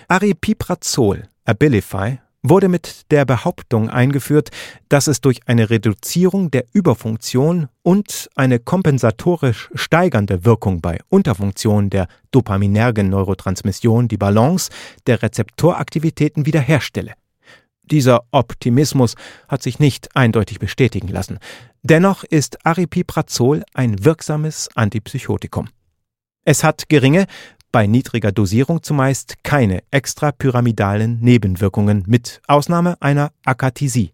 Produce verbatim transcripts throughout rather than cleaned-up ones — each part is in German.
Aripiprazol, Abilify, wurde mit der Behauptung eingeführt, dass es durch eine Reduzierung der Überfunktion und eine kompensatorisch steigernde Wirkung bei Unterfunktion der dopaminergen Neurotransmission die Balance der Rezeptoraktivitäten wiederherstelle. Dieser Optimismus hat sich nicht eindeutig bestätigen lassen. Dennoch ist Aripiprazol ein wirksames Antipsychotikum. Es hat geringe, bei niedriger Dosierung zumeist keine extrapyramidalen Nebenwirkungen mit Ausnahme einer Akathisie.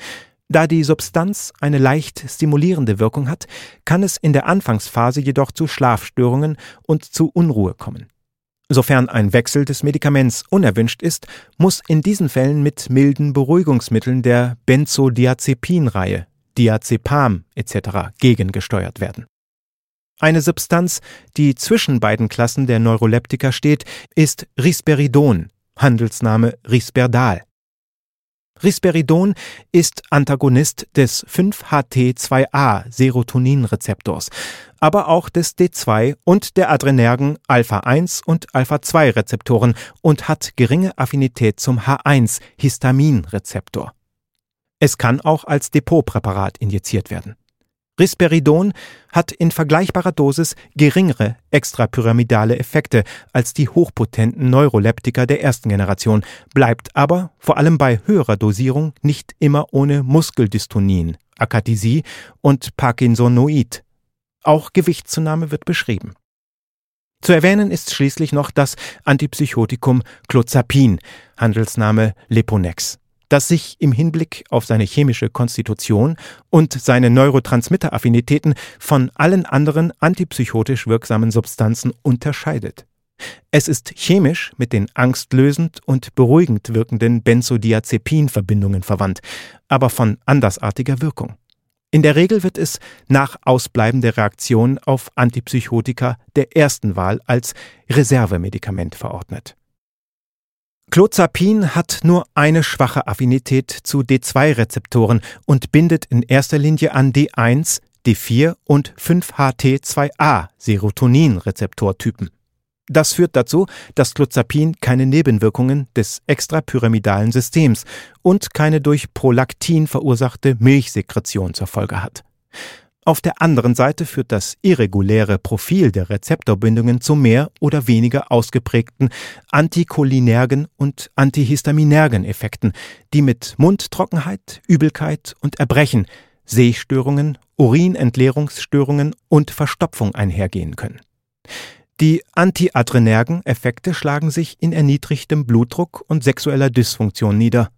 Da die Substanz eine leicht stimulierende Wirkung hat, kann es in der Anfangsphase jedoch zu Schlafstörungen und zu Unruhe kommen. Sofern ein Wechsel des Medikaments unerwünscht ist, muss in diesen Fällen mit milden Beruhigungsmitteln der Benzodiazepin-Reihe, Diazepam et cetera gegengesteuert werden. Eine Substanz, die zwischen beiden Klassen der Neuroleptika steht, ist Risperidon, Handelsname Risperdal. Risperidon ist Antagonist des fünf H T zwei A Serotoninrezeptors, aber auch des D zwei und der adrenergen Alpha eins und Alpha zwei Rezeptoren und hat geringe Affinität zum H eins Histaminrezeptor. Es kann auch als Depotpräparat injiziert werden. Risperidon hat in vergleichbarer Dosis geringere extrapyramidale Effekte als die hochpotenten Neuroleptika der ersten Generation, bleibt aber, vor allem bei höherer Dosierung, nicht immer ohne Muskeldystonien, Akathisie und Parkinsonoid. Auch Gewichtszunahme wird beschrieben. Zu erwähnen ist schließlich noch das Antipsychotikum Clozapin, Handelsname Leponex, das sich im Hinblick auf seine chemische Konstitution und seine Neurotransmitteraffinitäten von allen anderen antipsychotisch wirksamen Substanzen unterscheidet. Es ist chemisch mit den angstlösend und beruhigend wirkenden Benzodiazepin-Verbindungen verwandt, aber von andersartiger Wirkung. In der Regel wird es nach Ausbleiben der Reaktion auf Antipsychotika der ersten Wahl als Reservemedikament verordnet. Clozapin hat nur eine schwache Affinität zu D zwei Rezeptoren und bindet in erster Linie an D eins, D vier und fünf H T zwei A Serotonin-Rezeptortypen. Das führt dazu, dass Clozapin keine Nebenwirkungen des extrapyramidalen Systems und keine durch Prolaktin verursachte Milchsekretion zur Folge hat. Auf der anderen Seite führt das irreguläre Profil der Rezeptorbindungen zu mehr oder weniger ausgeprägten anticholinergen und antihistaminergen Effekten, die mit Mundtrockenheit, Übelkeit und Erbrechen, Sehstörungen, Urinentleerungsstörungen und Verstopfung einhergehen können. Die antiadrenergen Effekte schlagen sich in erniedrigtem Blutdruck und sexueller Dysfunktion nieder.